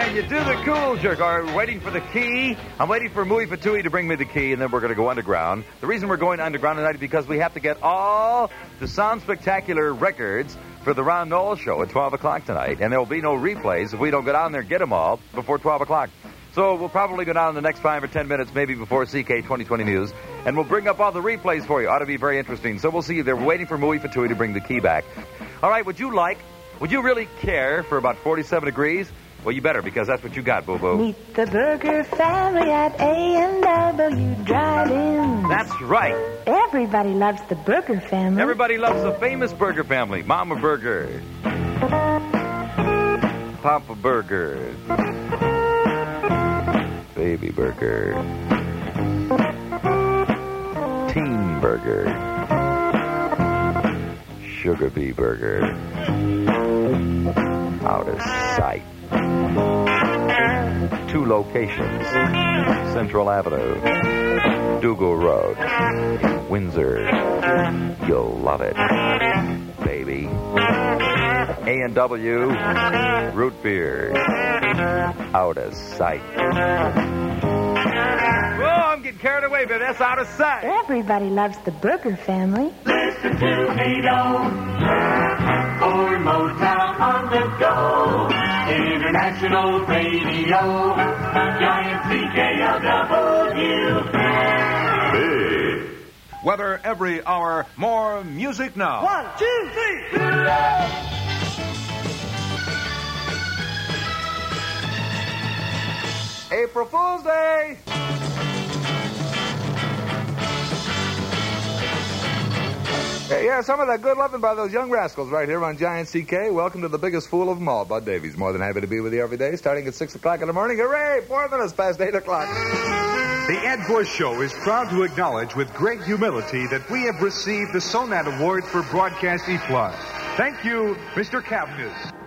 And you do the cool jerk. Are waiting for the key. I'm waiting for Mui Fatui to bring me the key, and then we're going to go underground. The reason we're going underground tonight is because we have to get all the Sound Spectacular records for the Ron Knoll Show at 12 o'clock tonight. And there will be no replays if we don't go down there and get them all before 12 o'clock. So we'll probably go down in the next 5 or 10 minutes, maybe before CK 2020 News, and we'll bring up all the replays for you. Ought to be very interesting. So we'll see you there. We're waiting for Mui Fatui to bring the key back. All right, would you really care for about 47 degrees? Well, you better, because that's what you got, boo-boo. Meet the Burger family at A&W Drive-In. That's right. Everybody loves the Burger family. Everybody loves the famous Burger family. Mama Burger. Papa Burger. Baby Burger. Teen Burger. Sugar Bee Burger. Out of sight. 2 locations. Central Avenue. Dougal Road. Windsor. You'll love it, baby. A&W Root Beer. Out of sight. Whoa, I'm getting carried away, but that's out of sight. Everybody loves the Burger family. Listen to me, though, for Motown on the go. International radio, Giant CKLW. Big. Weather every hour, more music now. 1, 2, 3. April Fool's Day! Yeah, some of that good loving by those young rascals right here on Giant CK. Welcome to the biggest fool of them all, Bud Davies. More than happy to be with you every day, starting at 6 o'clock in the morning. Hooray! 4 minutes past 8 o'clock. The Ed Bush Show is proud to acknowledge with great humility that we have received the Sonat Award for Broadcast E+. Thank you, Mr. Cavness.